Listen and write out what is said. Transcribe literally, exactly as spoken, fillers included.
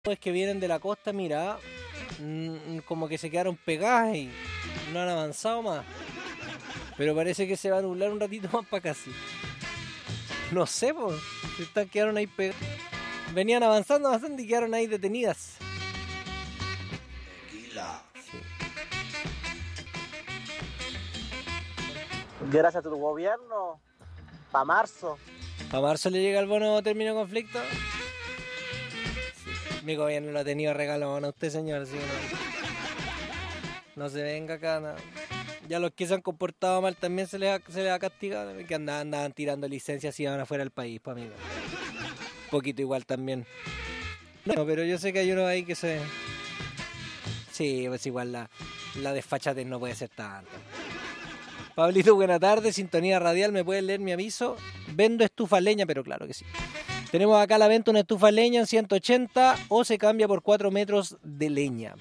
es que vienen de la costa, mira, mmm, como que se quedaron pegadas y no han avanzado más. Pero parece que se va a nublar un ratito más para casi. No sé, pues, se están, quedaron ahí pegadas. Venían avanzando, avanzando y quedaron ahí detenidas. Sí. Gracias a tu gobierno, para marzo. ¿Para marzo le llega el bono término de conflicto? Sí. Mi gobierno lo ha tenido regalón a usted, señor. ¿Sí? No, no se venga acá. No. Ya los que se han comportado mal también se les ha, se les ha castigado. Que andaban, andaban tirando licencias y iban afuera del país, pues, amigo. Un poquito igual también. No, pero yo sé que hay unos ahí que se... Sí, pues igual la, la desfachatez no puede ser tanto. Pablito, buena tarde, sintonía radial, ¿me puedes leer mi aviso? Vendo estufa leña, pero claro que sí. Tenemos acá a la venta una estufa leña en ciento ochenta o se cambia por cuatro metros de leña.